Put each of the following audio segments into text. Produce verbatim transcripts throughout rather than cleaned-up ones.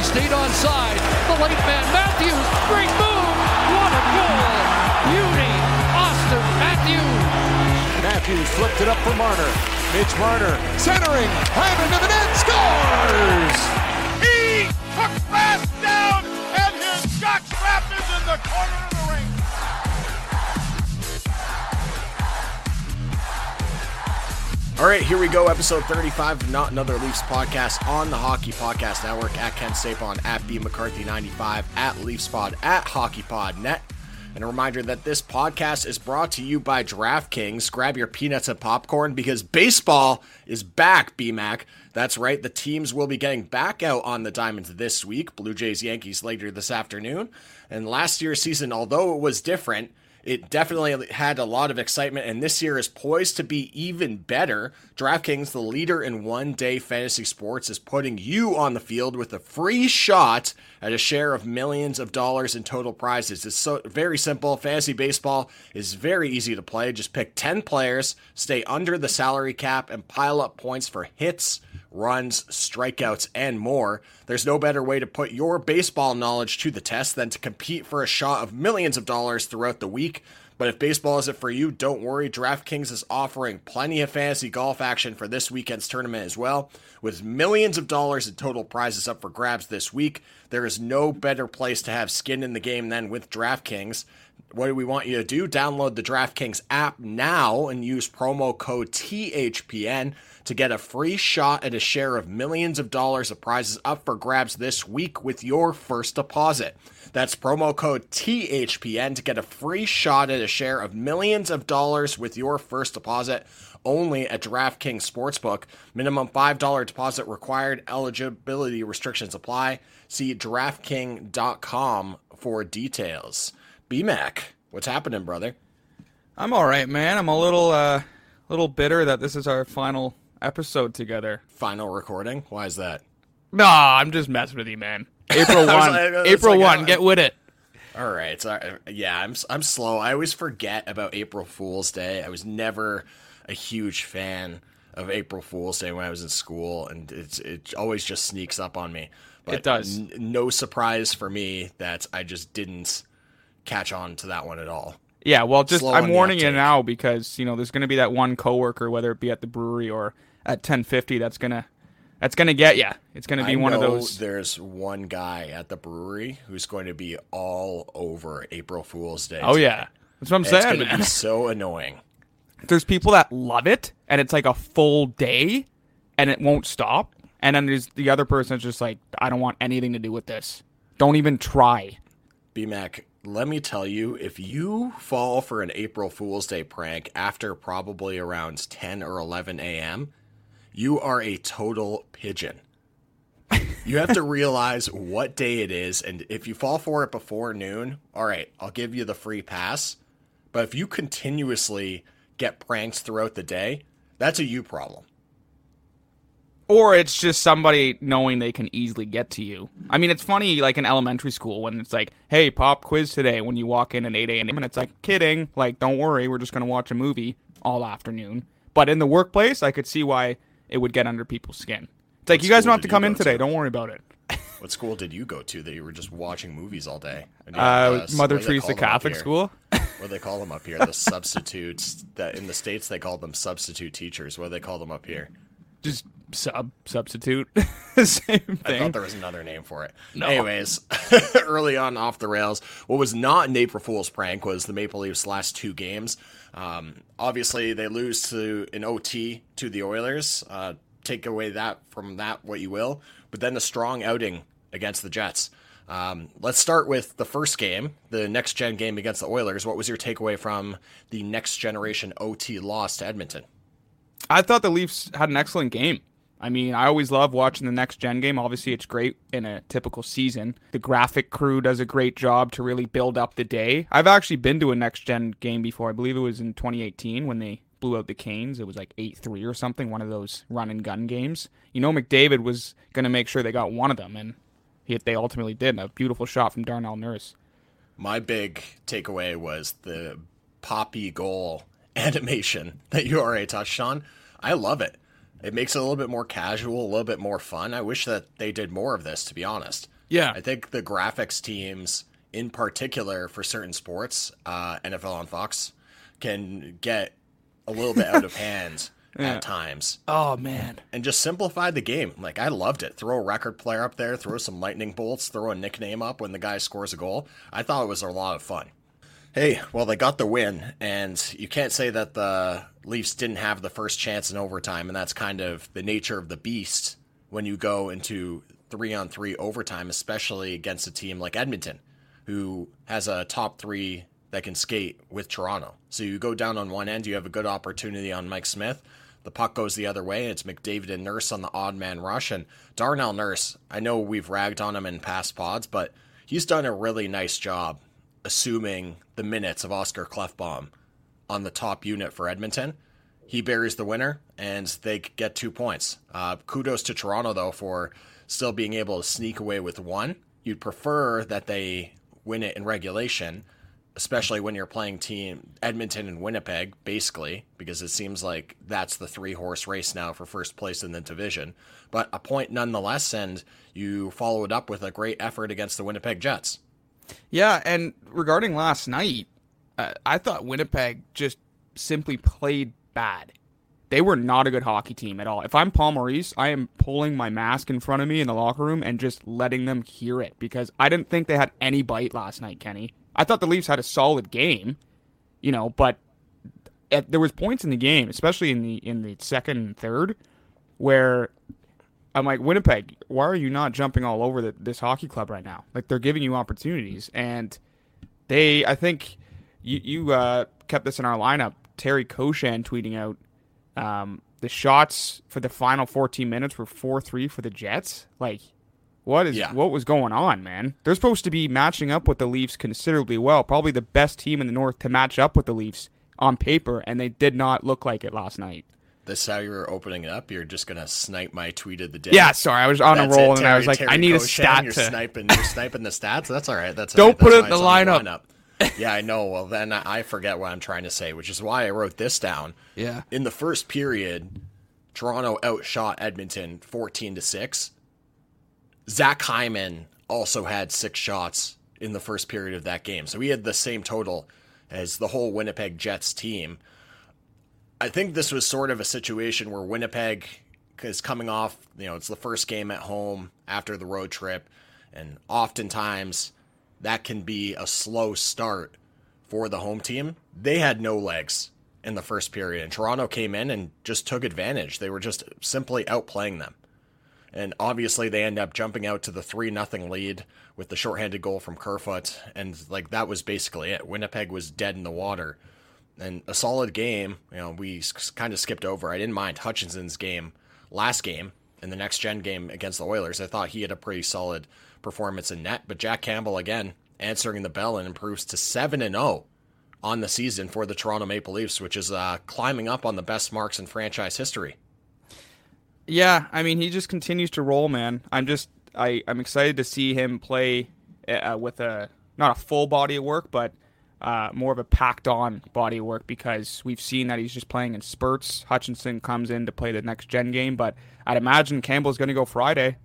stayed onside. The late man, Matthews, great move. What a goal. Beauty, Austin Matthews. Matthews flipped it up for Marner. Mitch Marner centering, hammer to the net, scores! He took fast down and his shot trapped into the corner of the ring. All right, here we go. Episode thirty-five of Not Another Leafs podcast on the Hockey Podcast Network. At Ken Sapon, at B McCarthy ninety-five, at LeafsPod, at HockeyPodNet. And a reminder that this podcast is brought to you by DraftKings. Grab your peanuts and popcorn because baseball is back, B-Mac. That's right, the teams will be getting back out on the diamonds this week. Blue Jays, Yankees later this afternoon. And last year's season, although it was different, it definitely had a lot of excitement, and this year is poised to be even better. DraftKings, the leader in one-day fantasy sports, is putting you on the field with a free shot at a share of millions of dollars in total prizes. It's so very simple. Fantasy baseball is very easy to play. Just pick ten players, stay under the salary cap, and pile up points for hits, runs, strikeouts, and more. There's no better way to put your baseball knowledge to the test than to compete for a shot of millions of dollars throughout the week. But if baseball isn't for you, don't worry. DraftKings is offering plenty of fantasy golf action for this weekend's tournament as well. With millions of dollars in total prizes up for grabs this week, there is no better place to have skin in the game than with DraftKings. What do we want you to do? Download the DraftKings app now and use promo code T H P N to get a free shot at a share of millions of dollars of prizes up for grabs this week with your first deposit. That's promo code T H P N to get a free shot at a share of millions of dollars with your first deposit only at DraftKings Sportsbook. Minimum five dollars deposit required. Eligibility restrictions apply. See DraftKings dot com for details. B-Mac, what's happening, brother? I'm all right, man. I'm a little, uh, little bitter that this is our final episode together. Final recording? Why is that? Nah, I'm just messing with you, man. April one, April like, one, uh, get with it. All right, so, yeah, I'm I'm slow. I always forget about April Fool's Day. I was never a huge fan of April Fool's Day when I was in school, and it's it always just sneaks up on me. But it does. N- no surprise for me that I just didn't catch on to that one at all. Yeah, well, just Slow I'm warning you uptake. now because you know there's going to be that one coworker, whether it be at the brewery or at ten fifty, that's gonna that's gonna get you. It's going to be I one know of those. There's one guy at the brewery who's going to be all over April Fool's Day. Oh today. yeah, that's what I'm It's saying, going to man. be so annoying. There's people that love it, and it's like a full day, and it won't stop. And then there's the other person that's just like, I don't want anything to do with this. Don't even try. B-Mac, let me tell you, if you fall for an April Fool's Day prank after probably around ten or eleven a.m., you are a total pigeon. You have to realize what day it is, and if you fall for it before noon, all right, I'll give you the free pass. But if you continuously get pranks throughout the day, that's a you problem. Or it's just somebody knowing they can easily get to you. I mean, it's funny, like in elementary school, when it's like, hey, pop quiz today, when you walk in at eight a.m., and it's like, kidding, like, don't worry, we're just going to watch a movie all afternoon. But in the workplace, I could see why it would get under people's skin. It's like, What you guys school don't have did to come you in go today, to? don't worry about it. What school did you go to that you were just watching movies all day? And you Uh, had, uh, Mother what do they Teresa call them up Catholic here? School? What do they call them up here? The substitutes. That in the States, they call them substitute teachers. What do they call them up here? Just sub, substitute. Same thing. I thought there was another name for it. No. Anyways, early on off the rails, what was not an April Fool's prank was the Maple Leafs' last two games. Um, obviously, they lose to an O T to the Oilers. Uh, take away that from that what you will. But then a strong outing against the Jets. Um, let's start with the first game, the next-gen game against the Oilers. What was your takeaway from the next-generation O T loss to Edmonton? I thought the Leafs had an excellent game. I mean, I always love watching the next gen game. Obviously, it's great in a typical season. The graphic crew does a great job to really build up the day. I've actually been to a next gen game before. I believe it was in twenty eighteen when they blew out the Canes. It was like eight three or something, one of those run and gun games. You know, McDavid was going to make sure they got one of them, and he, they ultimately did. A beautiful shot from Darnell Nurse. My big takeaway was the Poppy goal animation that you already touched on. I love it. It makes it a little bit more casual, a little bit more fun. I wish that they did more of this, to be honest. Yeah. I think the graphics teams, in particular for certain sports, uh, N F L on Fox, can get a little bit out of hand yeah. at times. Oh, man. And just simplify the game. Like, I loved it. Throw a record player up there, throw some lightning bolts, throw a nickname up when the guy scores a goal. I thought it was a lot of fun. Hey, well, they got the win, and you can't say that the Leafs didn't have the first chance in overtime, and that's kind of the nature of the beast when you go into three-on-three overtime, especially against a team like Edmonton, who has a top three that can skate with Toronto. So you go down on one end, you have a good opportunity on Mike Smith. The puck goes the other way. It's McDavid and Nurse on the odd man rush, and Darnell Nurse, I know we've ragged on him in past pods, but he's done a really nice job assuming the minutes of Oscar Klefbom on the top unit for Edmonton. He buries the winner, and they get two points. Uh, kudos to Toronto, though, for still being able to sneak away with one. You'd prefer that they win it in regulation, especially when you're playing team Edmonton and Winnipeg, basically, because it seems like that's the three-horse race now for first place in the division. But a point nonetheless, and you follow it up with a great effort against the Winnipeg Jets. Yeah, and regarding last night, uh, I thought Winnipeg just simply played bad. They were not a good hockey team at all. If I'm Paul Maurice, I am pulling my mask in front of me in the locker room and just letting them hear it, because I didn't think they had any bite last night, Kenny. I thought the Leafs had a solid game, you know, but at, there was points in the game, especially in the in the second and third, where I'm like, Winnipeg, why are you not jumping all over the, this hockey club right now? Like, they're giving you opportunities. And they, I think, you, you uh, kept this in our lineup. Terry Koshan tweeting out um, the shots for the final fourteen minutes were four three for the Jets. Like, what is yeah. what was going on, man? They're supposed to be matching up with the Leafs considerably well. Probably the best team in the North to match up with the Leafs on paper, and they did not look like it last night. This is how you were opening it up? You're just going to snipe my tweet of the day? Yeah, sorry. I was on That's a roll, it, and Terry, I was like, Terry I need Koshan, a stat you're to... Sniping, you're sniping the stats? That's all right. That's Don't all right. put That's it why in the it's on lineup. lineup. Yeah, I know. Well, then I forget what I'm trying to say, which is why I wrote this down. Yeah. In the first period, Toronto outshot Edmonton fourteen to six. Zach Hyman also had six shots in the first period of that game. So he had the same total as the whole Winnipeg Jets team. I think this was sort of a situation where Winnipeg is coming off, you know, it's the first game at home after the road trip, and oftentimes that can be a slow start for the home team. They had no legs in the first period, and Toronto came in and just took advantage. They were just simply outplaying them. And obviously they end up jumping out to the three nothing lead with the shorthanded goal from Kerfoot, and like that was basically it. Winnipeg was dead in the water. And a solid game, you know, we kind of skipped over. I didn't mind Hutchinson's game last game in the next gen game against the Oilers. I thought he had a pretty solid performance in net, but Jack Campbell again answering the bell and improves to seven and oh on the season for the Toronto Maple Leafs, which is uh, climbing up on the best marks in franchise history. Yeah, I mean, he just continues to roll, man. I'm just, I, I'm excited to see him play uh, with a, not a full body of work, but uh, more of a packed on body of work, because we've seen that he's just playing in spurts. Hutchinson comes in to play the next gen game, but I'd imagine Campbell's going to go Friday.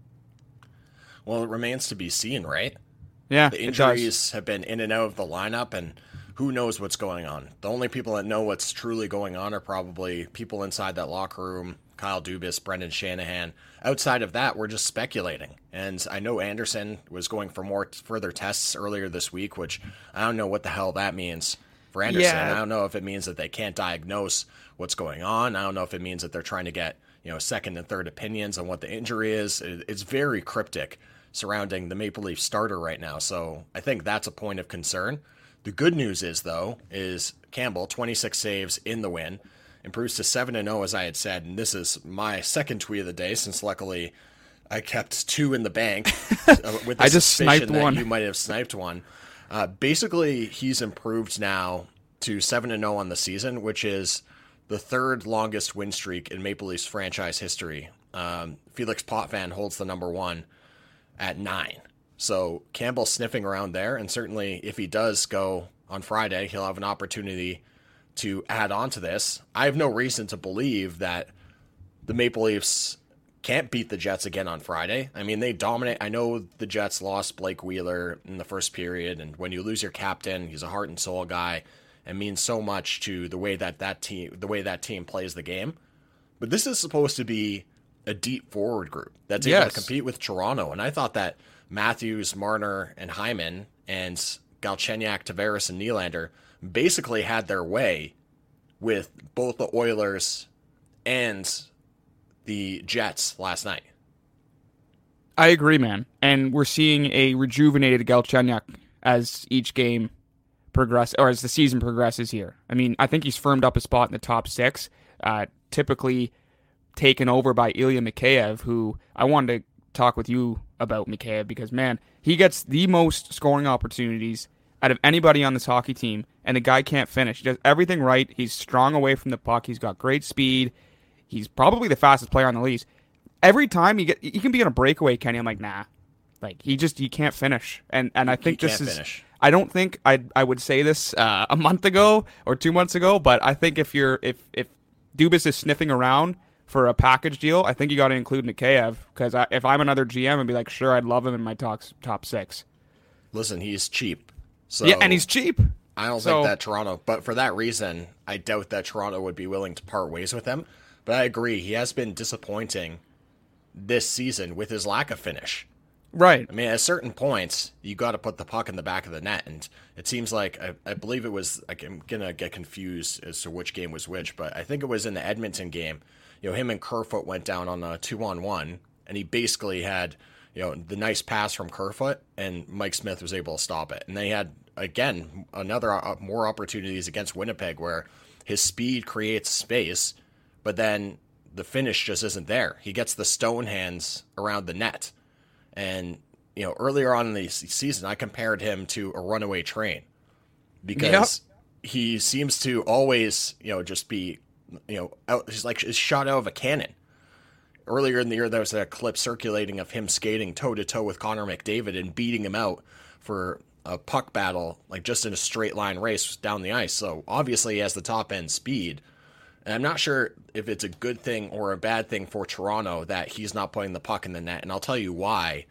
Well, it remains to be seen, right? Yeah, the injuries have been in and out of the lineup, and who knows what's going on. The only people that know what's truly going on are probably people inside that locker room, Kyle Dubas, Brendan Shanahan. Outside of that, we're just speculating. And I know Anderson was going for more t- further tests earlier this week, which I don't know what the hell that means for Anderson. Yeah. I don't know if it means that they can't diagnose what's going on. I don't know if it means that they're trying to get, you know, second and third opinions on what the injury is. It, it's very cryptic surrounding the Maple Leaf starter right now. So I think that's a point of concern. The good news is, though, is Campbell, twenty-six saves in the win, improves to seven and oh, as I had said, and this is my second tweet of the day, since luckily I kept two in the bank uh, with the I just suspicion sniped that one. you might have sniped one. Uh, basically, he's improved now to seven and oh on the season, which is the third longest win streak in Maple Leafs franchise history. Um, Felix Potvin holds the number one at nine. So Campbell sniffing around there, and certainly if he does go on Friday, he'll have an opportunity to add on to this. I have no reason to believe that the Maple Leafs can't beat the Jets again on Friday. I mean, they dominate. I know the Jets lost Blake Wheeler in the first period, and when you lose your captain, he's a heart and soul guy. It means so much to the way that that team, the way that team plays the game. But this is supposed to be a deep forward group that's able Yes. to compete with Toronto, and I thought that Matthews, Marner, and Hyman, and Galchenyuk, Tavares, and Nylander basically had their way with both the Oilers and the Jets last night. I agree, man. And we're seeing a rejuvenated Galchenyuk as each game progress, or as the season progresses here. I mean, I think he's firmed up a spot in the top six, uh, typically taken over by Ilya Mikheyev, who I wanted to talk with you about Mikheyev because, man, he gets the most scoring opportunities out of anybody on this hockey team, and the guy can't finish. He does everything right. He's strong away from the puck. He's got great speed. He's probably the fastest player on the league. Every time you get, he can be on a breakaway, Kenny. I'm like, nah, like he just he can't finish. And and I think He this can't is. finish. I don't think I I would say this uh, a month ago or two months ago, but I think if you're if if Dubas is sniffing around for a package deal, I think you got to include Mikheyev because if I'm another G M, I'd be like, sure, I'd love him in my top top six. Listen, he's cheap. So Yeah, and he's cheap. I don't So- think that Toronto, but for that reason, I doubt that Toronto would be willing to part ways with him. But I agree, he has been disappointing this season with his lack of finish. Right. I mean, at certain points, you got to put the puck in the back of the net, and it seems like I, I believe it was. Like, I'm gonna get confused as to which game was which, but I think it was in the Edmonton game. You know, him and Kerfoot went down on a two-on-one, and he basically had, you know, the nice pass from Kerfoot, and Mike Smith was able to stop it. And they had again another uh, more opportunities against Winnipeg where his speed creates space, but then the finish just isn't there. He gets the stone hands around the net. And, you know, earlier on in the season, I compared him to a runaway train because yep. he seems to always, you know, just be, you know, out, he's like he's shot out of a cannon. Earlier in the year, there was a clip circulating of him skating toe-to-toe with Connor McDavid and beating him out for a puck battle, like just in a straight line race down the ice. So obviously he has the top-end speed. And I'm not sure if it's a good thing or a bad thing for Toronto that he's not putting the puck in the net. And I'll tell you why.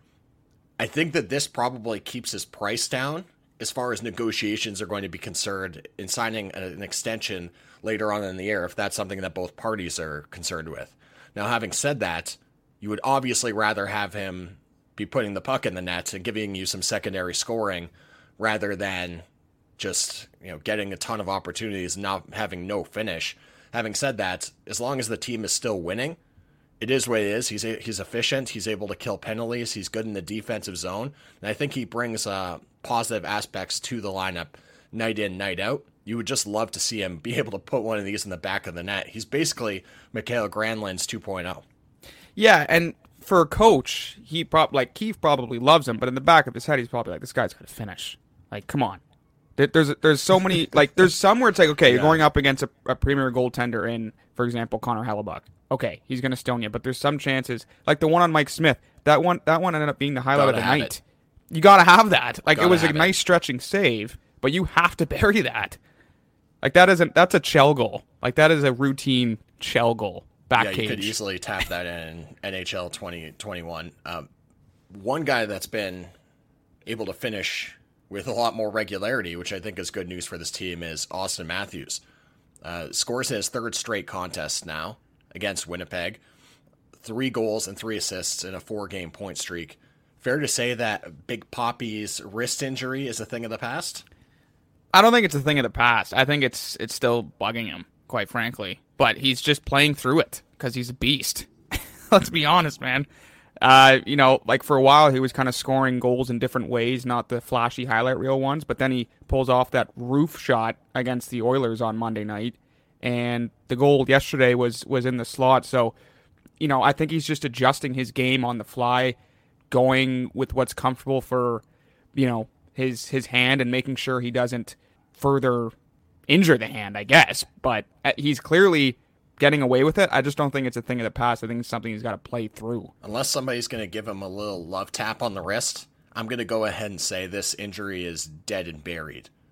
I think that this probably keeps his price down as far as negotiations are going to be concerned in signing an extension later on in the year, if that's something that both parties are concerned with. Now, having said that, you would obviously rather have him be putting the puck in the net and giving you some secondary scoring rather than just, you know, getting a ton of opportunities and not having no finish. Having said that, as long as the team is still winning, it is what it is. He's he's efficient. He's able to kill penalties. He's good in the defensive zone. And I think he brings uh, positive aspects to the lineup night in, night out. You would just love to see him be able to put one of these in the back of the net. He's basically Mikael Granlund's two point oh. Yeah, and for a coach, he prob- like Keefe probably loves him, but in the back of his head, he's probably like, this guy's got to finish. Like, come on. There's there's so many, like, there's some where it's like, okay, you're Yeah. going up against a, a premier goaltender in, for example, Connor Hellebuck. Okay, he's going to stone you, but there's some chances, like the one on Mike Smith, that one that one ended up being the highlight Gotta of the have night. it. You got to have that. Like, Gotta it was a have it. nice stretching save, but you have to bury that. Like, that isn't, that's a shell goal. Like, that is a routine shell goal. Back Yeah, cage. you could easily tap that in N H L twenty twenty-one. Um, one guy that's been able to finish with a lot more regularity, which I think is good news for this team, is Austin Matthews. Uh, scores his third straight contest now against Winnipeg. Three goals and three assists in a four-game point streak. Fair to say that Big Poppy's wrist injury is a thing of the past? I don't think it's a thing of the past. I think it's it's still bugging him, quite frankly. But he's just playing through it because he's a beast. Let's be honest, man. Uh, you know, like for a while he was kind of scoring goals in different ways, not the flashy highlight reel ones, but then he pulls off that roof shot against the Oilers on Monday night, and the goal yesterday was was in the slot. So, you know, I think he's just adjusting his game on the fly, going with what's comfortable for, you know, his his hand and making sure he doesn't further injure the hand, I guess. But he's clearly getting away with it. I just don't think it's a thing of the past. I think it's something he's got to play through. Unless somebody's going to give him a little love tap on the wrist, I'm going to go ahead and say this injury is dead and buried.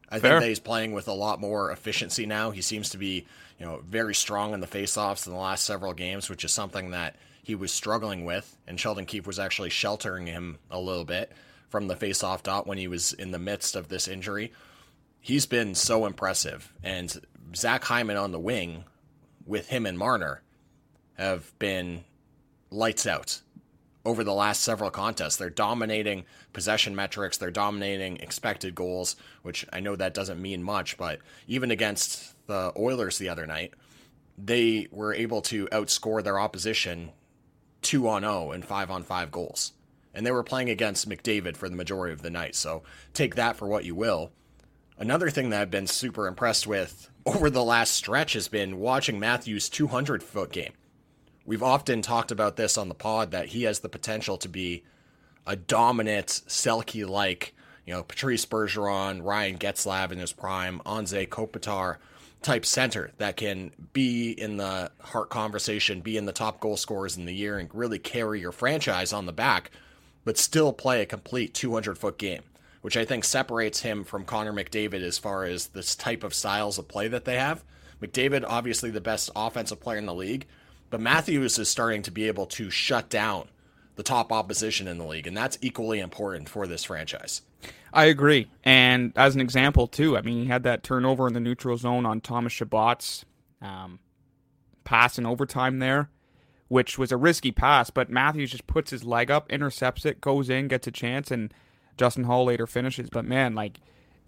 I Fair. think that he's playing with a lot more efficiency now. He seems to be, you know, very strong in the faceoffs in the last several games, which is something that he was struggling with, and Sheldon Keefe was actually sheltering him a little bit from the faceoff dot when he was in the midst of this injury. He's been so impressive, and Zach Hyman on the wing with him and Marner have been lights out over the last several contests. They're dominating possession metrics. They're dominating expected goals, which I know that doesn't mean much, but even against the Oilers the other night, they were able to outscore their opposition two on oh and five on five goals. And they were playing against McDavid for the majority of the night. So take that for what you will. Another thing that I've been super impressed with over the last stretch has been watching Matthews' two hundred foot game. We've often talked about this on the pod, that he has the potential to be a dominant Selke-like, you know, Patrice Bergeron, Ryan Getzlaf in his prime, Anze Kopitar type center that can be in the Hart conversation, be in the top goal scorers in the year, and really carry your franchise on the back, but still play a complete two hundred foot game, which I think separates him from Connor McDavid as far as this type of styles of play that they have. McDavid, obviously the best offensive player in the league, but Matthews is starting to be able to shut down the top opposition in the league, and that's equally important for this franchise. I agree. And as an example, too, I mean, he had that turnover in the neutral zone on Thomas Chabot's um, pass in overtime there, which was a risky pass, but Matthews just puts his leg up, intercepts it, goes in, gets a chance, and Justin Hall later finishes. But man, like,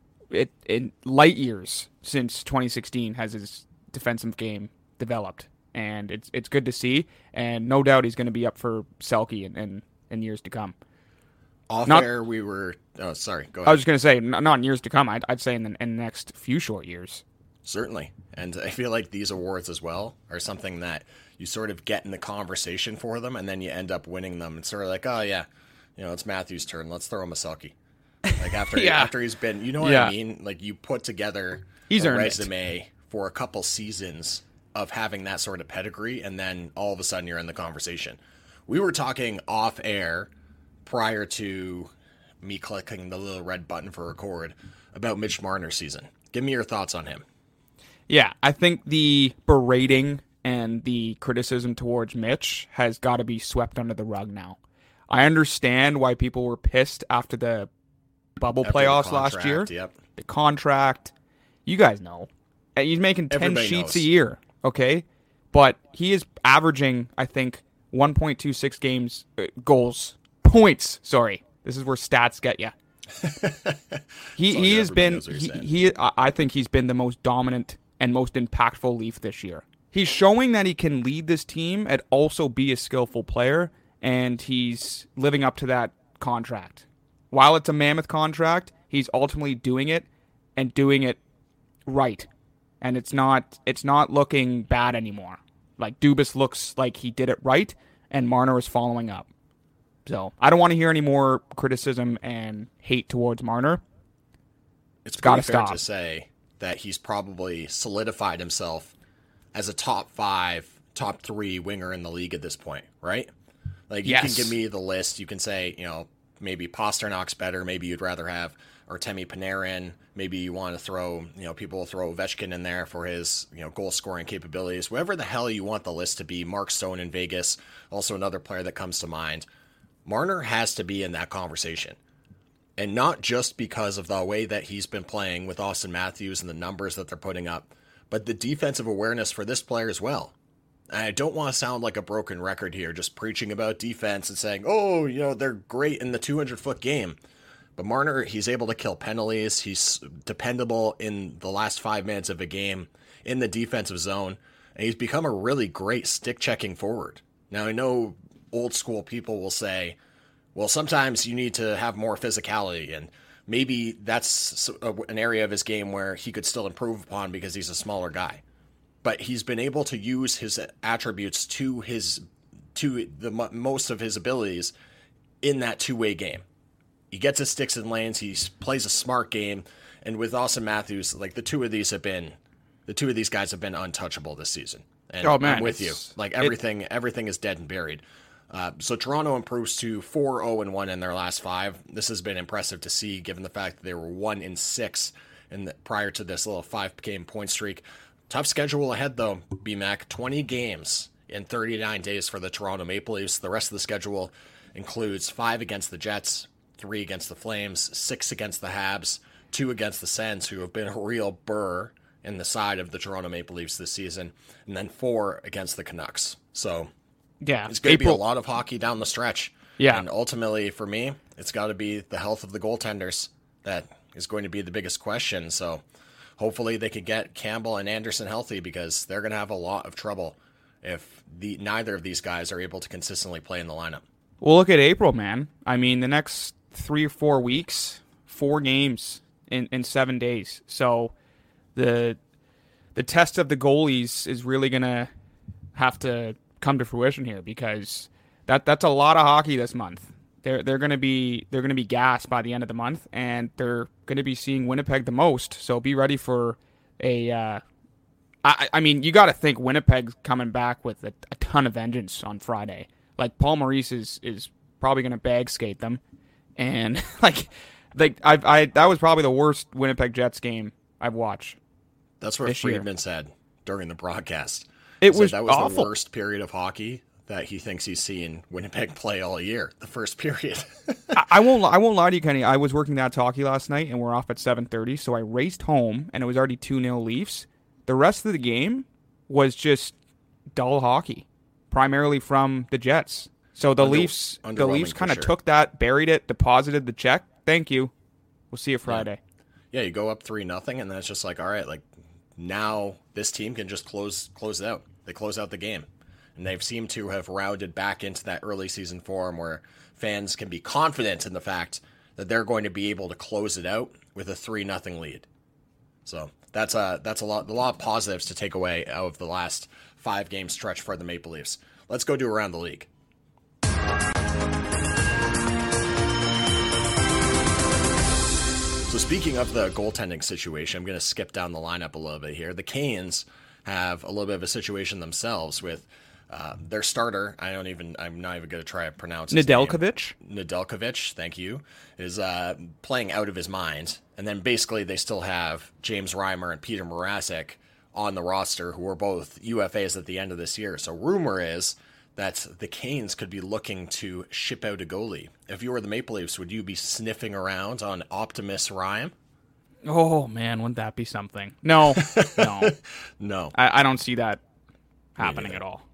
it in light years since twenty sixteen has his defensive game developed. And it's it's good to see, and no doubt he's going to be up for Selke in, in, in years to come. Off Not, air, we were... Oh, sorry, go ahead. I was just going to say, n- not in years to come, I'd, I'd say in the, in the next few short years. Certainly. And I feel like these awards as well are something that you sort of get in the conversation for them, and then you end up winning them. It's sort of like, oh, yeah, you know, it's Matthew's turn. Let's throw him a Selke. Like, after, yeah. after he's been... You know what yeah. I mean? Like, you put together he's a earned resume it. for a couple seasons of having that sort of pedigree, and then all of a sudden you're in the conversation. We were talking off air prior to me clicking the little red button for record about Mitch Marner's season. Give me your thoughts on him. Yeah, I think the berating and the criticism towards Mitch has got to be swept under the rug now. I understand why people were pissed after the bubble After playoffs the last year. contract, Yep. The contract. You guys know. He's making ten Everybody sheets knows. a year, okay? But he is averaging, I think, one point two six games, uh, goals, points, sorry. This is where stats get you. he long he as has everybody been, knows what you're he, saying. he, I I think he's been the most dominant and most impactful Leaf this year. He's showing that he can lead this team and also be a skillful player, and he's living up to that contract. While it's a mammoth contract, he's ultimately doing it and doing it right. And it's not it's not looking bad anymore. Like, Dubas looks like he did it right, and Marner is following up. So I don't want to hear any more criticism and hate towards Marner. It's gotta pretty fair stop. to say that he's probably solidified himself as a top five, top three winger in the league at this point, right? Like, you Yes. can give me the list. You can say, you know, maybe Pasternak's better. Maybe you'd rather have Artemi Panarin. Maybe you want to throw, you know, people will throw Ovechkin in there for his, you know, goal scoring capabilities. Whatever the hell you want the list to be. Mark Stone in Vegas, also another player that comes to mind. Marner has to be in that conversation. And not just because of the way that he's been playing with Austin Matthews and the numbers that they're putting up, but the defensive awareness for this player as well. And I don't want to sound like a broken record here, just preaching about defense and saying, oh, you know, they're great in the two hundred foot game. But Marner, he's able to kill penalties. He's dependable in the last five minutes of a game in the defensive zone. And he's become a really great stick-checking forward. Now, I know old school people will say, well, sometimes you need to have more physicality, and maybe that's an area of his game where he could still improve upon because he's a smaller guy. But he's been able to use his attributes to his to the most of his abilities in that two-way game. He gets his sticks and lanes, he plays a smart game, and with Austin Matthews, like, the two of these have been the two of these guys have been untouchable this season. And Oh, man, I'm with you. it's- Like, it- everything everything is dead and buried. Uh, so Toronto improves to four oh and one in their last five. This has been impressive to see, given the fact that they were one in six in the, prior to this little five-game point streak. Tough schedule ahead, though, B-Mac. twenty games in thirty-nine days for the Toronto Maple Leafs. The rest of the schedule includes five against the Jets, three against the Flames, six against the Habs, two against the Sens, who have been a real burr in the side of the Toronto Maple Leafs this season, and then four against the Canucks. So yeah, it's going to be a April- lot of hockey down the stretch. Yeah. And ultimately, for me, it's got to be the health of the goaltenders that is going to be the biggest question. So hopefully they could get Campbell and Anderson healthy, because they're going to have a lot of trouble if the neither of these guys are able to consistently play in the lineup. Well, look at April, man. I mean, the next three or four weeks, four games in, in seven days. So the the test of the goalies is really going to have to come to fruition here, because that that's a lot of hockey this month. They're they're going to be they're going to be gassed by the end of the month, and they're going to be seeing Winnipeg the most. So be ready for a. Uh, I I mean, you got to think Winnipeg's coming back with a, a ton of vengeance on Friday. Like, Paul Maurice is, is probably going to bag skate them. And, like, like I I that was probably the worst Winnipeg Jets game I've watched. That's what this year. Friedman said during the broadcast. It He was said that was awful. the worst period of hockey that he thinks he's seen Winnipeg play all year, the first period. I, I won't I won't lie to you, Kenny. I was working that hockey last night, and we're off at seven thirty, so I raced home, and it was already two nil Leafs. The rest of the game was just dull hockey, primarily from the Jets. So the Under- Leafs, the underwhelming Leafs for kind of sure. took that, buried it, deposited the check. Thank you. We'll see you Friday. Yeah, you go up three nothing, and then it's just like, all right, like now this team can just close close it out. They close out the game, and they've seemed to have rounded back into that early season form where fans can be confident in the fact that they're going to be able to close it out with a three nothing lead. So that's a that's a lot a lot of positives to take away out of the last five game stretch for the Maple Leafs. Let's go do around the league. So speaking of the goaltending situation, I'm going to skip down the lineup a little bit here. The Canes have a little bit of a situation themselves with uh, their starter. I don't even. I'm not even going to try to pronounce his name. Nedeljkovic? Nedeljkovic, thank you, is uh, playing out of his mind. And then basically they still have James Reimer and Peter Mrazek on the roster, who are both U F As at the end of this year. So rumor is that the Canes could be looking to ship out a goalie. If you were the Maple Leafs, would you be sniffing around on Optimus Ryan? Oh, man, wouldn't that be something? No, no. No. I, I don't see that happening at all.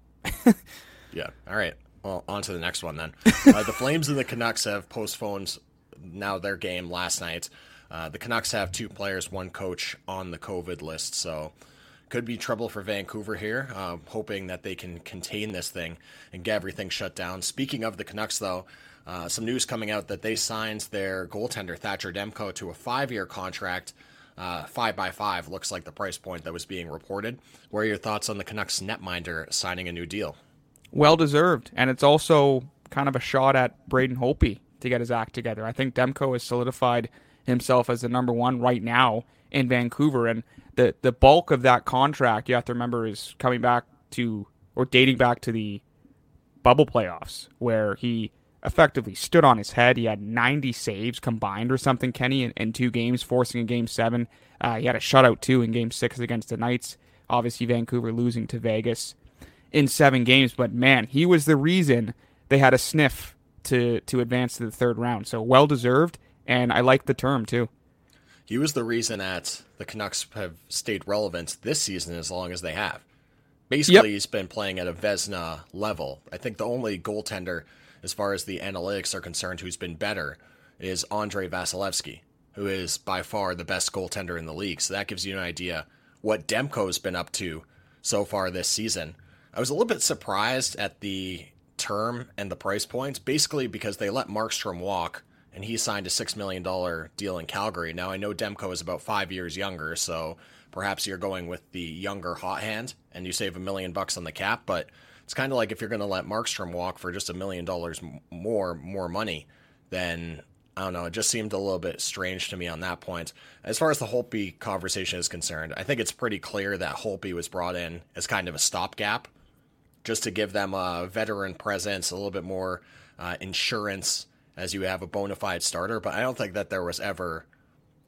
Yeah. All right. Well, on to the next one then. Uh, the Flames and the Canucks have postponed now their game last night. Uh, the Canucks have two players, one coach on the COVID list, so could be trouble for Vancouver here, uh, hoping that they can contain this thing and get everything shut down. Speaking of the Canucks, though, uh, some news coming out that they signed their goaltender, Thatcher Demko, to a five-year contract, uh, five by five, looks like the price point that was being reported. What are your thoughts on the Canucks netminder signing a new deal? Well deserved, and it's also kind of a shot at Braden Holtby to get his act together. I think Demko has solidified himself as the number one right now in Vancouver, and the the bulk of that contract, you have to remember, is coming back to, or dating back to the bubble playoffs, where he effectively stood on his head. He had ninety saves combined or something, Kenny, in, in two games, forcing a game seven. Uh, he had a shutout, too, in game six against the Knights. Obviously, Vancouver losing to Vegas in seven games. But, man, he was the reason they had a sniff to, to advance to the third round. So, well-deserved, and I like the term, too. He was the reason that the Canucks have stayed relevant this season as long as they have. Basically, Yep. he's been playing at a Vezina level. I think the only goaltender, as far as the analytics are concerned, who's been better is Andrei Vasilevsky, who is by far the best goaltender in the league. So that gives you an idea what Demko's been up to so far this season. I was a little bit surprised at the term and the price points, basically because they let Markstrom walk, and he signed a six million dollars deal in Calgary. Now, I know Demko is about five years younger, so perhaps you're going with the younger hot hand, and you save a million bucks on the cap, but it's kind of like if you're going to let Markstrom walk for just a million dollars more more money, then, I don't know, it just seemed a little bit strange to me on that point. As far as the Holtby conversation is concerned, I think it's pretty clear that Holtby was brought in as kind of a stopgap, just to give them a veteran presence, a little bit more uh, insurance, as you have a bona fide starter, but I don't think that there was ever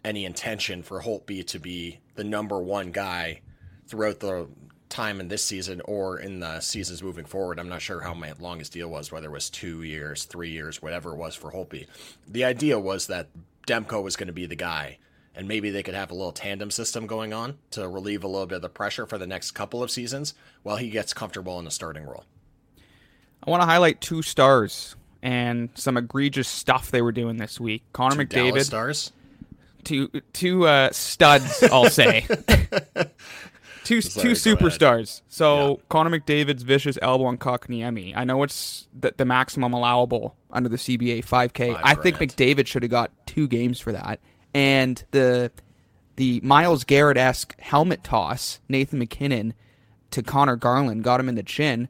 any intention for Holtby to be the number one guy throughout the time in this season or in the seasons moving forward. I'm not sure how long his deal was, whether it was two years, three years, whatever it was for Holtby. The idea was that Demko was going to be the guy, and maybe they could have a little tandem system going on to relieve a little bit of the pressure for the next couple of seasons while he gets comfortable in the starting role. I want to highlight two stars and some egregious stuff they were doing this week. Connor Two McDavid. Dallas stars? Two, two uh, studs, I'll say. Two Sorry, two go superstars. So Yeah. Connor McDavid's vicious elbow on Kotkaniemi. I know it's the, the maximum allowable under the C B A five K. Five I think grand. McDavid should have got two games for that. And the the Myles Garrett-esque helmet toss, Nathan McKinnon to Connor Garland, got him in the chin.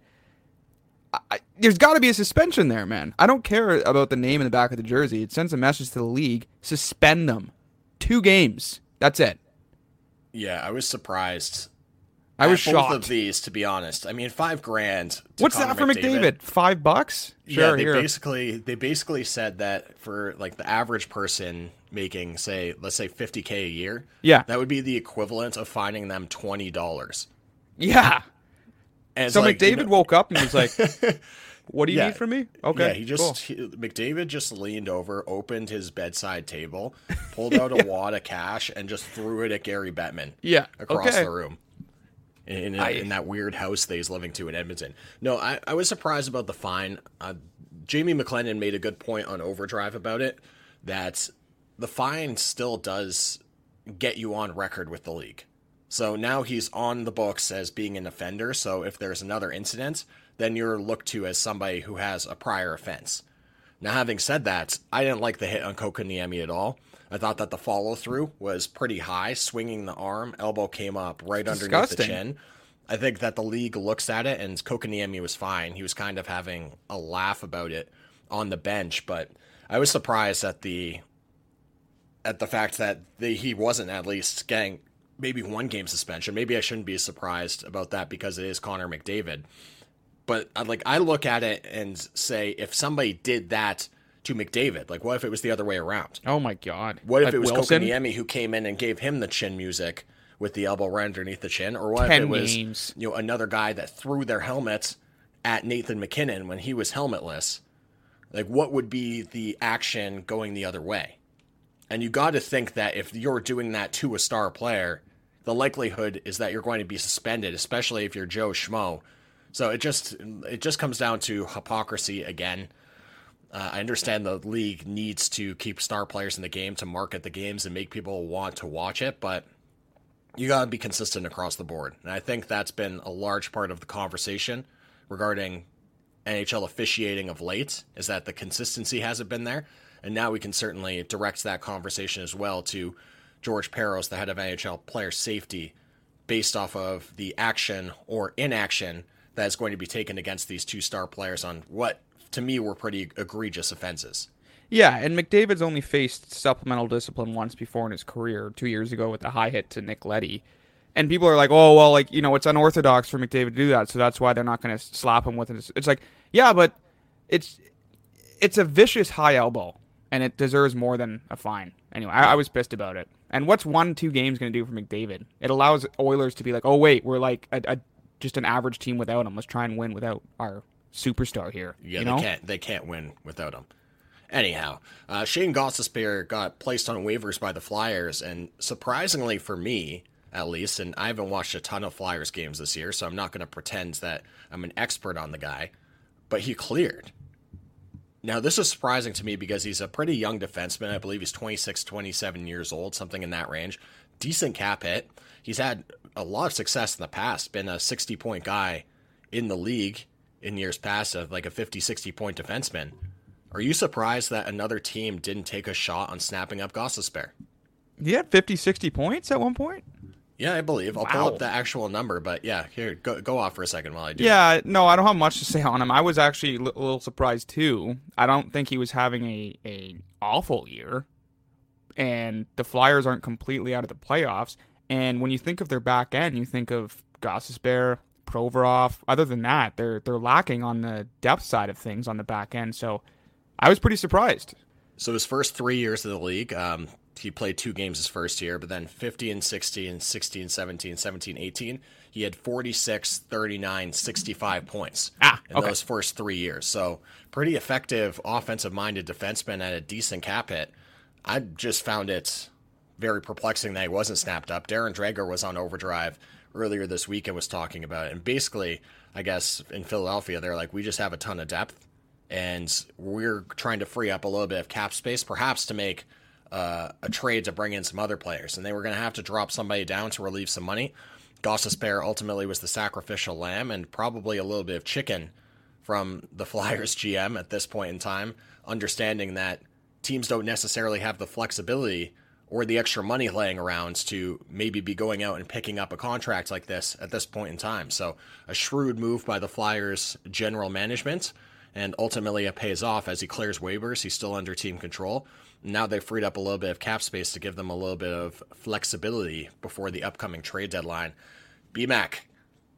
I, I, there's got to be a suspension there, man. I don't care about the name in the back of the jersey. It sends a message to the league. Suspend them. Two games. That's it. Yeah, I was surprised. I was at both shocked. of these, to be honest. I mean, five grand. To What's Connor that for McDavid? Five bucks? Sure, yeah, they here. basically they basically said that for like the average person making, say, let's say fifty K a year, Yeah. that would be the equivalent of fining them twenty dollars. Yeah. And it's So like, McDavid you know- woke up and was like, "What do you Yeah. need from me?" Okay. Yeah, he just cool. he, McDavid just leaned over, opened his bedside table, pulled out a wad of cash, and just threw it at Gary Bettman. Yeah, across okay. the room. In, in, I- in that weird house that he's living to in Edmonton. No, I, I was surprised about the fine. Uh, Jamie McLennan made a good point on Overdrive about it, that the fine still does get you on record with the league. So now he's on the books as being an offender, so if there's another incident, then you're looked to as somebody who has a prior offense. Now, having said that, I didn't like the hit on Kotkaniemi at all. I thought that the follow-through was pretty high, swinging the arm, elbow came up right underneath the Disgusting. chin. I think that the league looks at it, and Kotkaniemi was fine. He was kind of having a laugh about it on the bench, but I was surprised at the at the fact that the, he wasn't at least getting maybe one game suspension. Maybe I shouldn't be surprised about that because it is Connor McDavid. But I like I look at it and say, if somebody did that to McDavid, like what if it was the other way around? Oh my God. What if Like it was Wilson? Kotkaniemi who came in and gave him the chin music with the elbow right underneath the chin? Or what Ten if it was games. you know another guy that threw their helmet at Nathan McKinnon when he was helmetless? Like what would be the action going the other way? And you got to think that if you're doing that to a star player, the likelihood is that you're going to be suspended, especially if you're Joe Schmo. So it just it just comes down to hypocrisy again. Uh, I understand the league needs to keep star players in the game to market the games and make people want to watch it, but you got to be consistent across the board. And I think that's been a large part of the conversation regarding N H L officiating of late, is that the consistency hasn't been there. And now we can certainly direct that conversation as well to George Peros, the head of N H L player safety, based off of the action or inaction that is going to be taken against these two star players on what, to me, were pretty egregious offenses. Yeah, and McDavid's only faced supplemental discipline once before in his career, two years ago with the high hit to Nick Leddy. And people are like, oh, well, like, you know, it's unorthodox for McDavid to do that, so that's why they're not going to slap him with it. It's like, yeah, but it's it's a vicious high elbow, and it deserves more than a fine. Anyway, I, I was pissed about it. And what's one, two games going to do for McDavid? It allows Oilers to be like, oh, wait, we're like a, a just an average team without him. Let's try and win without our superstar here. Yeah, you they know? can't they can't win without him. Anyhow, uh, Shane Gostisbehere got placed on waivers by the Flyers, and surprisingly for me, at least, and I haven't watched a ton of Flyers games this year, so I'm not going to pretend that I'm an expert on the guy, but he cleared. Now, this is surprising to me because he's a pretty young defenseman. I believe he's twenty-six, twenty-seven years old, something in that range. Decent cap hit. He's had a lot of success in the past, been a sixty-point guy in the league in years past, of like a fifty, sixty-point defenseman. Are you surprised that another team didn't take a shot on snapping up Gostisbehere? He had fifty, sixty points at one point? Yeah, I believe. I'll pull Wow. up the actual number, but yeah, here, go go off for a second while I do. Yeah, no, I don't have much to say on him. I was actually a li- a little surprised too. I don't think he was having a, a awful year, and the Flyers aren't completely out of the playoffs. And when you think of their back end, you think of Gostisbehere, Provorov. Other than that, they're they're lacking on the depth side of things on the back end. So I was pretty surprised. So his first three years in the league, um, he played two games his first year, but then fifteen, sixteen, sixteen, seventeen, seventeen, eighteen, he had forty-six, thirty-nine, sixty-five points ah, in okay. those first three years. So pretty effective offensive-minded defenseman at a decent cap hit. I just found it very perplexing that he wasn't snapped up. Darren Dreger was on overdrive earlier this week and was talking about it. And basically, I guess in Philadelphia, they're like, we just have a ton of depth, and we're trying to free up a little bit of cap space, perhaps to make uh, a trade to bring in some other players. And they were going to have to drop somebody down to relieve some money. Gostisbehere ultimately was the sacrificial lamb, and probably a little bit of chicken from the Flyers G M at this point in time, understanding that teams don't necessarily have the flexibility or the extra money laying around to maybe be going out and picking up a contract like this at this point in time. So a shrewd move by the Flyers general management, and ultimately it pays off as he clears waivers. He's still under team control. Now they've freed up a little bit of cap space to give them a little bit of flexibility before the upcoming trade deadline. B-Mac,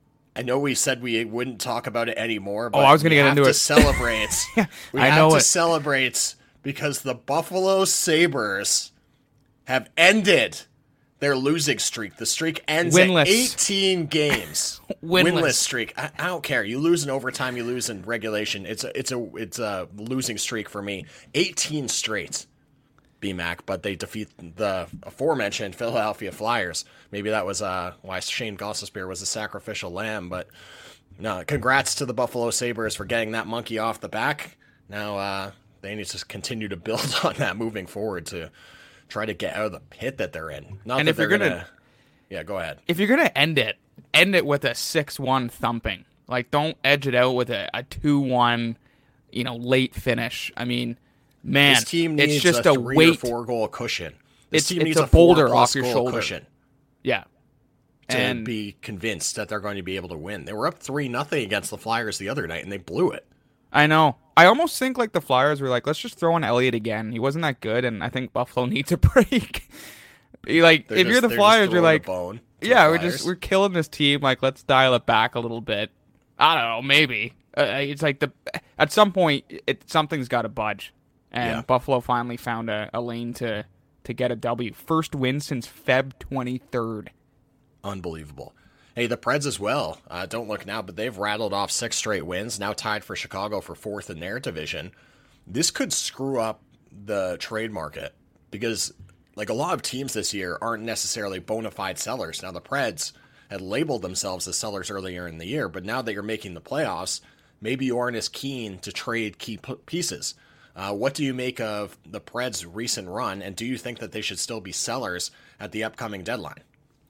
I know we said we wouldn't talk about it anymore, but oh, I was going to get into to it. Celebrate. we I have know to it. celebrate because the Buffalo Sabres have ended their losing streak. The streak ends Winless. at eighteen games. Winless. Winless streak. I, I don't care. You lose in overtime, you lose in regulation. It's a it's a it's a losing streak for me. eighteen straight, B-Mac, but they defeat the aforementioned Philadelphia Flyers. Maybe that was uh, why Shane Gostisbehere was a sacrificial lamb, but no, congrats to the Buffalo Sabres for getting that monkey off the back. Now uh, they need to continue to build on that moving forward to try to get out of the pit that they're in. Not And that if you're they're gonna, gonna, yeah, go ahead. If you're gonna end it, end it with a six one thumping. Like, don't edge it out with a, a two one, you know, late finish. I mean, man, This team needs it's just a a three weight. or four goal cushion. This It's- team it's needs a a, four boulder plus off your goal shoulder. cushion Yeah, to and be convinced that they're going to be able to win. They were up three nothing against the Flyers the other night, and they blew it. I know. I almost think like the Flyers were like, let's just throw in Elliott again. He wasn't that good, and I think Buffalo needs a break. You like, They're if just- you're the they're just Flyers, you're throwing like, a bone to the yeah, we're Flyers. just we're killing this team. Like, let's dial it back a little bit. I don't know, maybe uh, it's like the at some point it something's got to budge, and Yeah. Buffalo finally found a, a lane to to get a W. First win since February twenty-third. Unbelievable. Hey, the Preds as well. Uh, don't look now, but they've rattled off six straight wins, now tied for Chicago for fourth in their division. This could screw up the trade market because, like, a lot of teams this year aren't necessarily bona fide sellers. Now, the Preds had labeled themselves as sellers earlier in the year, but now that you're making the playoffs, maybe you aren't as keen to trade key p- pieces. Uh, what do you make of the Preds' recent run, and do you think that they should still be sellers at the upcoming deadline?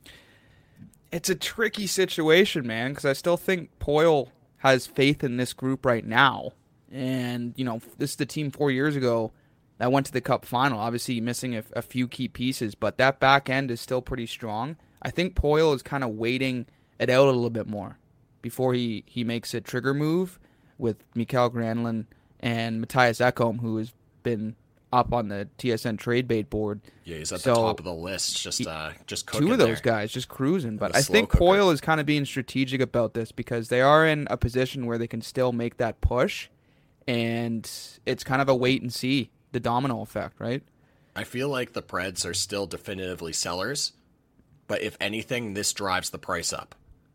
It's a tricky situation, man, because I still think Poyle has faith in this group right now. And, you know, this is the team four years ago that went to the Cup final, obviously missing a, a few key pieces, but that back end is still pretty strong. I think Poyle is kind of waiting it out a little bit more before he, he makes a trigger move with Mikael Granlund and Matthias Ekholm, who has been up on the T S N trade bait board. Yeah, he's at So, the top of the list, just uh, just cooking two of those there. guys just cruising. But a I slow think cooker. Poyle is kind of being strategic about this because they are in a position where they can still make that push, and it's kind of a wait and see, the domino effect, right? I feel like the Preds are still definitively sellers, but if anything, this drives the price up.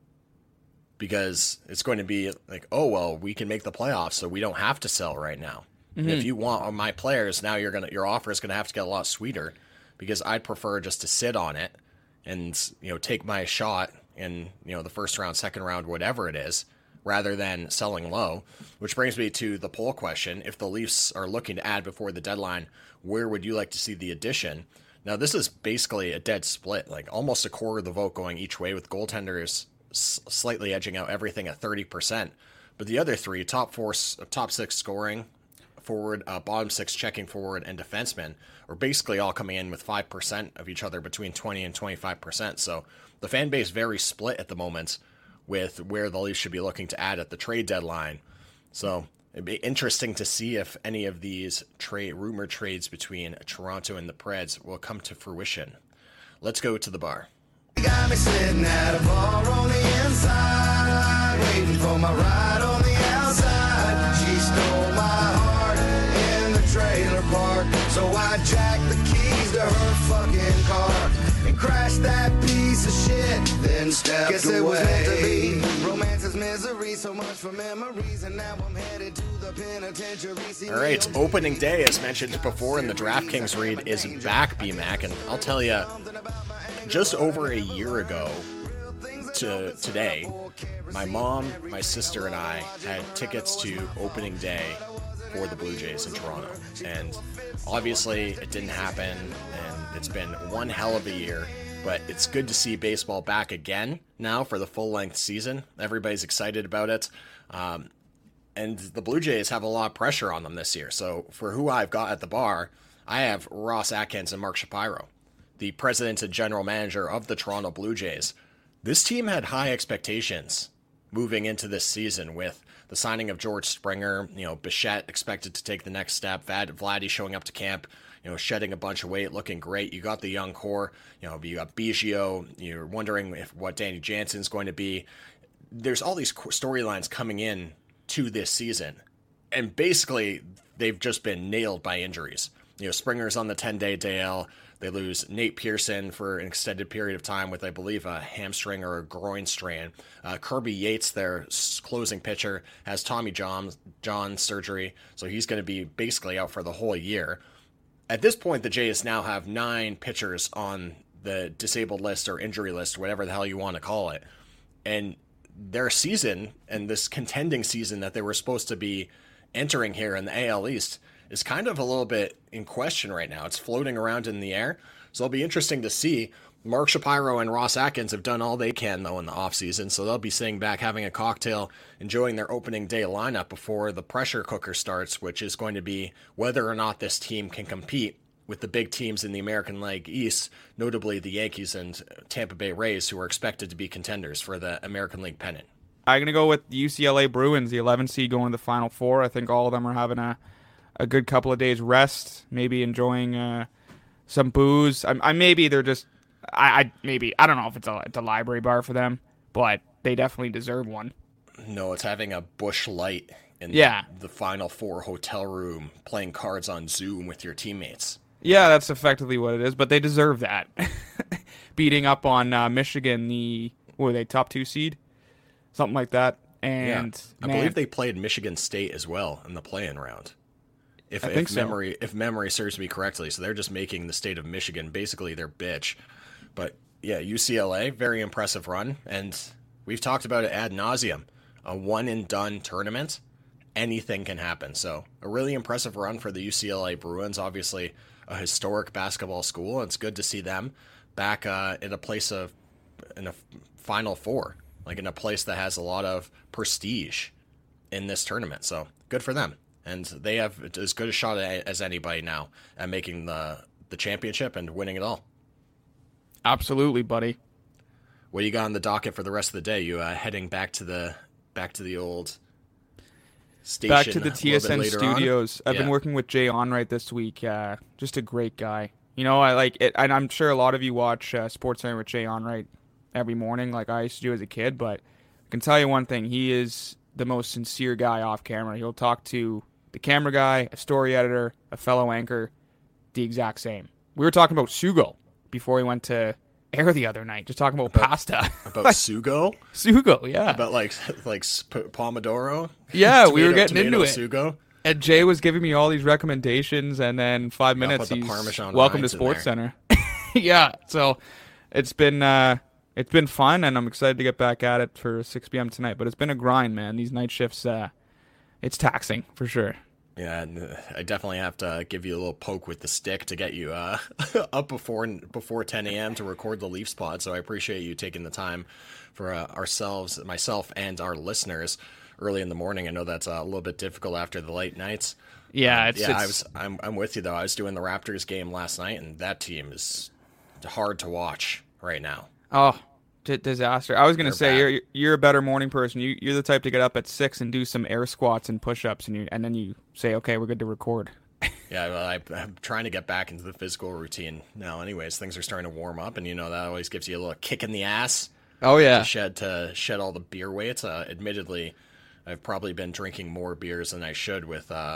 Because it's going to be like, oh, well, we can make the playoffs, so we don't have to sell right now. And if you want my players, now you're gonna your offer is gonna have to get a lot sweeter, because I'd prefer just to sit on it and, you know, take my shot in, you know, the first round, second round, whatever it is, rather than selling low. Which brings me to the poll question: if the Leafs are looking to add before the deadline, where would you like to see the addition? Now, this is basically a dead split, like almost a quarter of the vote going each way, with goaltenders s- slightly edging out everything at thirty percent. But the other three, top four, top six scoring forward, uh, bottom six checking forward, and defensemen are basically all coming in with five percent of each other, between twenty and twenty-five percent. So the fan base very split at the moment with where the Leafs should be looking to add at the trade deadline. So it'd be interesting to see if any of these trade rumored trades between Toronto and the Preds will come to fruition. Let's go to the bar. Got me sitting at a bar on the inside, waiting for my ride on the outside. She stole my heart in the trailer park, so I jacked the keys to her Crash that piece of shit, then stepped Guess away. It was meant to be. Romance is misery, so much for memories, and now I'm headed to the penitentiary. All right, opening day, as mentioned before in the DraftKings read, is back, B-Mac, and I'll tell you, just over a year ago to today, my mom, my sister, and I had tickets to opening day for the Blue Jays in Toronto, and obviously it didn't happen, and it's been one hell of a year, but it's good to see baseball back again now for the full-length season. Everybody's excited about it, um, and the Blue Jays have a lot of pressure on them this year, so for who I've got at the bar, I have Ross Atkins and Mark Shapiro, the president and general manager of the Toronto Blue Jays. This team had high expectations moving into this season with the signing of George Springer, you know, Bichette expected to take the next step, Vlad, Vladdy showing up to camp, you know, shedding a bunch of weight, looking great. You got the young core, you know, you got Biggio, you're wondering if what Danny Jansen's going to be. There's all these storylines coming in to this season, and basically they've just been nailed by injuries. You know, Springer's on the ten-day D L. They lose Nate Pearson for an extended period of time with, I believe, a hamstring or a groin strain. Uh, Kirby Yates, their closing pitcher, has Tommy John, John surgery, so he's going to be basically out for the whole year. At this point, the Jays now have nine pitchers on the disabled list or injury list, whatever the hell you want to call it. And their season, and this contending season that they were supposed to be entering here in the A L East, is kind of a little bit in question right now. It's floating around in the air. So it'll be interesting to see. Mark Shapiro and Ross Atkins have done all they can, though, in the offseason. So they'll be sitting back, having a cocktail, enjoying their opening day lineup before the pressure cooker starts, which is going to be whether or not this team can compete with the big teams in the American League East, notably the Yankees and Tampa Bay Rays, who are expected to be contenders for the American League pennant. I'm going to go with the U C L A Bruins, the eleven seed going to the Final Four. I think all of them are having a a good couple of days rest, maybe enjoying uh, some booze. I, I maybe they're just, I, I maybe I don't know if it's a it's a library bar for them, but they definitely deserve one. No, it's having a Busch Light in yeah. the, the Final Four hotel room, playing cards on Zoom with your teammates. Yeah, that's effectively what it is, but they deserve that. Beating up on uh, Michigan, the what were they top two seed, something like that, and yeah. I man, believe they played Michigan State as well in the play-in round. If, I if think memory so. if memory serves me correctly, so they're just making the state of Michigan basically their bitch. But yeah, U C L A, very impressive run, and we've talked about it ad nauseum. A one and done tournament, anything can happen. So a really impressive run for the U C L A Bruins. Obviously, a historic basketball school. It's good to see them back uh, in a place of in a Final Four, like in a place that has a lot of prestige in this tournament. So good for them. And they have as good a shot as anybody now at making the the championship and winning it all. Absolutely, buddy. What do you got on the docket for the rest of the day? You uh, heading back to the back to the old station? Back to the T S N studios. On? I've yeah. been working with Jay Onright this week. Uh, just a great guy. You know, I like it, and I'm sure a lot of you watch uh, SportsCenter with Jay Onright every morning, like I used to do as a kid. But I can tell you one thing: he is the most sincere guy off camera. He'll talk to the camera guy, a story editor, a fellow anchor, the exact same. We were talking about Sugo before he went to air the other night, just talking about, about pasta. About Sugo? Sugo, yeah. About like like sp- Pomodoro? Yeah, tomato, we were getting tomato into it. Sugo? And Jay was giving me all these recommendations, and then five minutes, the he's Parmesan welcome to Heinz in SportsCenter. Yeah, so it's been uh, it's been fun, and I'm excited to get back at it for six p.m. tonight. But it's been a grind, man. These night shifts, uh, it's taxing for sure. Yeah, and I definitely have to give you a little poke with the stick to get you uh, up before before ten a.m. to record the Leafs pod. So I appreciate you taking the time for uh, ourselves, myself, and our listeners early in the morning. I know that's uh, a little bit difficult after the late nights. Yeah, um, it's, yeah. it's... I was, I'm, I'm with you though. I was doing the Raptors game last night, and that team is hard to watch right now. Oh, d- disaster! I was gonna They're say bad. you're you're a better morning person. You you're the type to get up at six and do some air squats and push-ups, and you and then you say, okay, we're good to record. Yeah, well, I, I'm trying to get back into the physical routine now. Anyways, things are starting to warm up, and you know that always gives you a little kick in the ass. Oh yeah, to shed to shed all the beer weights. Uh, admittedly, I've probably been drinking more beers than I should with uh,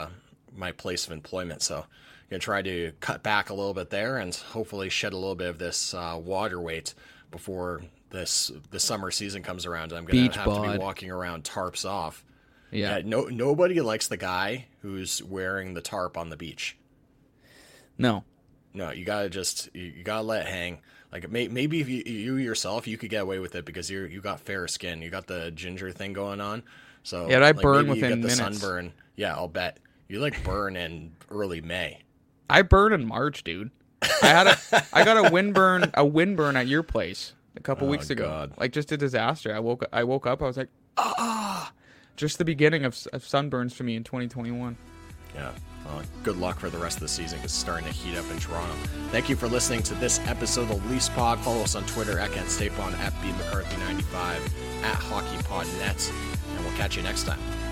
my place of employment. So I'm gonna try to cut back a little bit there and hopefully shed a little bit of this uh, water weight before this the summer season comes around. I'm gonna Beach have bod. to be walking around tarps off. Yeah. Yeah, no nobody likes the guy who's wearing the tarp on the beach. No. No, you gotta just you, you gotta let it hang. Like may, maybe if you, you yourself you could get away with it because you you got fair skin, you got the ginger thing going on. So Yeah, I like, burn maybe within you get the minutes. sunburn. Yeah, I'll bet you like burn in early May. I burn in March, dude. I had a I got a windburn a windburn at your place a couple Oh, weeks ago. God. Like just a disaster. I woke I woke up. I was like, ah, just the beginning of, of sunburns for me in twenty twenty-one. Yeah. Well, good luck for the rest of the season because it's starting to heat up in Toronto. Thank you for listening to this episode of Leafs Pod. Follow us on Twitter at Ken Stapon, at B McCarthy ninety-five, at HockeyPodNet, and we'll catch you next time.